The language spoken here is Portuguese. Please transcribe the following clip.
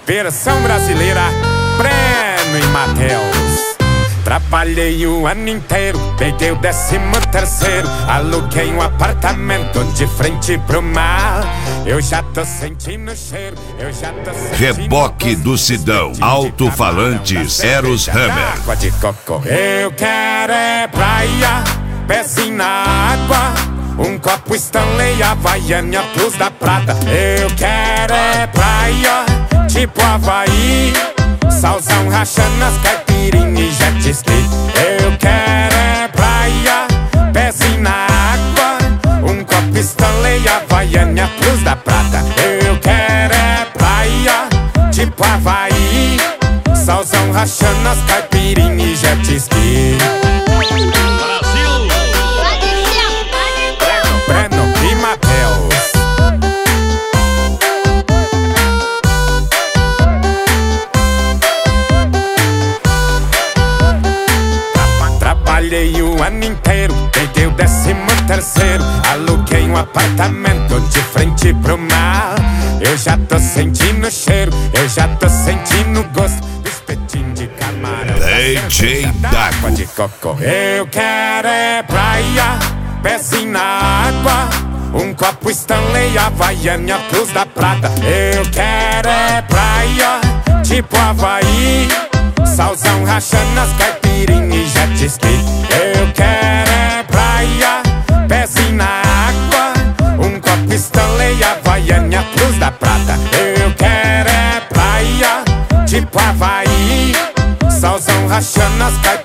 versão brasileira, Breno e Matheus. Trabalhei o ano inteiro, peguei o 13º, aluguei um apartamento de frente pro mar. Eu já tô sentindo o cheiro, eu já tô sentindo. Reboque do Sidão, alto-falantes, Eros Hammer. Água de coco. Eu quero é praia, pezinho na água, um copo Stanley, Havaiana Plus da Prata. Eu quero é praia, tipo Havaí, salzão rachando as caipirinhas e jet ski. Eu quero é praia, pezinho na água, um copo Stanley, Havaiana Plus da Prata. Eu quero é praia, tipo Havaí, salzão rachando as caipirinhas e jet ski. Breno e Matheus. Trabalhei o ano inteiro, peguei o 13º, aluguei um apartamento de frente pro mar. Eu já tô sentindo o cheiro, eu já tô sentindo o gosto do espetinho de camarão, DJ água de coco. Eu quero é praia, pezinho na água, um copo Stanley, Havaiana Plus da Prata. Eu quero é praia, tipo Havaí, salzão rachando as caipirinhas e jet ski. Eu quero é praia, pezinho na água, um copo Stanley, Havaiana Plus da Prata. Eu quero é praia, tipo Havaí, salzão rachando as caipirinhas